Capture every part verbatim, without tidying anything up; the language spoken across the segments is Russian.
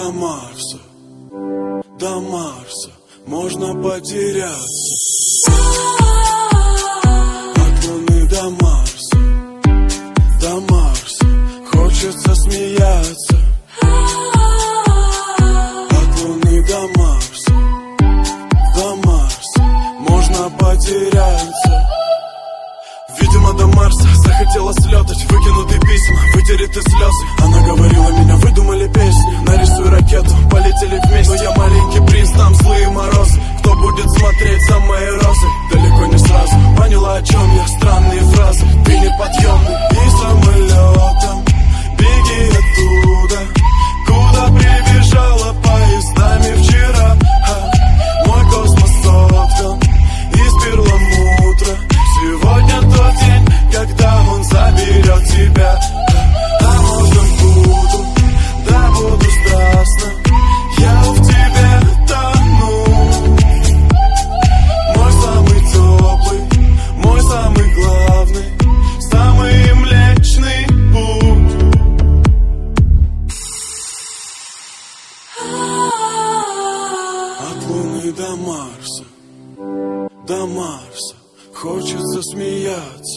до Марса, до Марса можно потеряться. От Луны до Марса, до Марса хочется смеяться. От Луны до Марса, до Марса можно потеряться. Видимо, до Марса захотела слетать, выкинутые письма, вытереты слезы. Она говорила, меня выдумали песни, нарисуй ракету, полетели вместе. Но я маленький принц, там злые морозы. Кто будет смотреть за моей розой? Далеко не сразу поняла, о чем я, странные фразы. Ты неподъемный и самолетом беги оттуда, куда прибежала поездами вчера. А, мой космос соткан из перламутра. Сегодня тот день, когда он заберет тебя. А можно буду, да буду страстно, я в тебе тону. Мой самый теплый, мой самый главный, самый млечный путь. От Луны до Марса, до Марса хочется смеяться.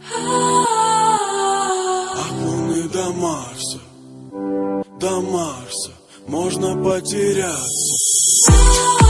От Луны до Марса, до Марса можно потеряться.